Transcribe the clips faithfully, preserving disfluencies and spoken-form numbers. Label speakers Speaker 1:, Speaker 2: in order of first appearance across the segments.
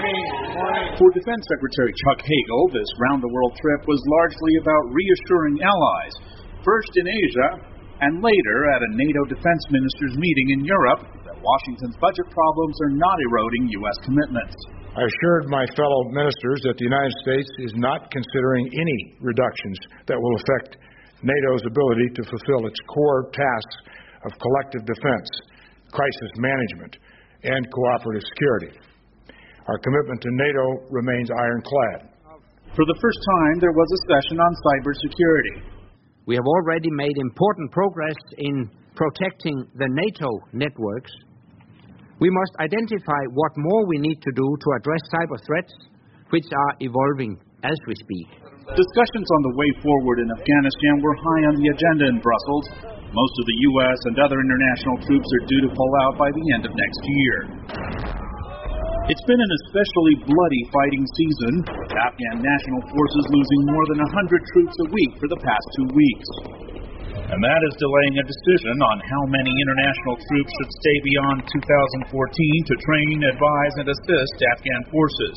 Speaker 1: Morning. Morning.
Speaker 2: For Defense Secretary Chuck Hagel, this round-the-world trip was largely about reassuring allies, first in Asia and later at a NATO defense ministers meeting in Europe, that Washington's budget problems are not eroding U S commitments.
Speaker 3: I assured my fellow ministers that the United States is not considering any reductions that will affect NATO's ability to fulfill its core tasks of collective defense, crisis management, and cooperative security. Our commitment to NATO remains ironclad.
Speaker 2: For the first time, there was a session on cybersecurity.
Speaker 4: We have already made important progress in protecting the NATO networks. We must identify what more we need to do to address cyber threats, which are evolving as we speak.
Speaker 2: Discussions on the way forward in Afghanistan were high on the agenda in Brussels. Most of the U S and other international troops are due to pull out by the end of next year. It's been an especially bloody fighting season, with Afghan national forces losing more than one hundred troops a week for the past two weeks. And that is delaying a decision on how many international troops should stay beyond two thousand fourteen to train, advise, and assist Afghan forces.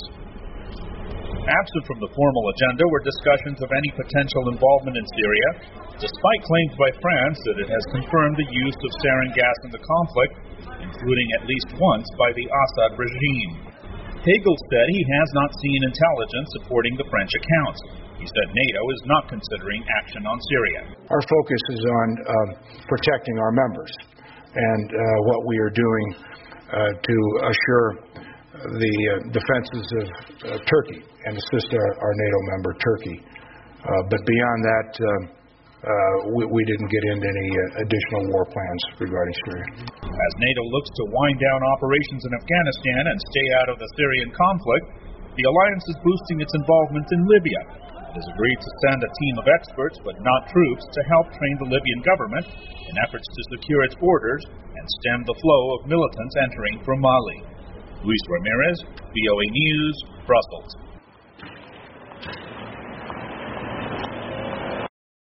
Speaker 2: Absent from the formal agenda were discussions of any potential involvement in Syria, despite claims by France that it has confirmed the use of sarin gas in the conflict, including at least once by the Assad regime. Hagel said he has not seen intelligence supporting the French accounts. He said NATO is not considering action on Syria.
Speaker 3: Our focus is on uh, protecting our members and uh, what we are doing uh, to assure the uh, defenses of uh, Turkey and assist our, our NATO member, Turkey. Uh, but beyond that, uh, uh, we, we didn't get into any uh, additional war plans regarding Syria.
Speaker 2: As NATO looks to wind down operations in Afghanistan and stay out of the Syrian conflict, the alliance is boosting its involvement in Libya. It has agreed to send a team of experts, but not troops, to help train the Libyan government in efforts to secure its borders and stem the flow of militants entering from Mali. Luis Ramirez, V O A News, Brussels.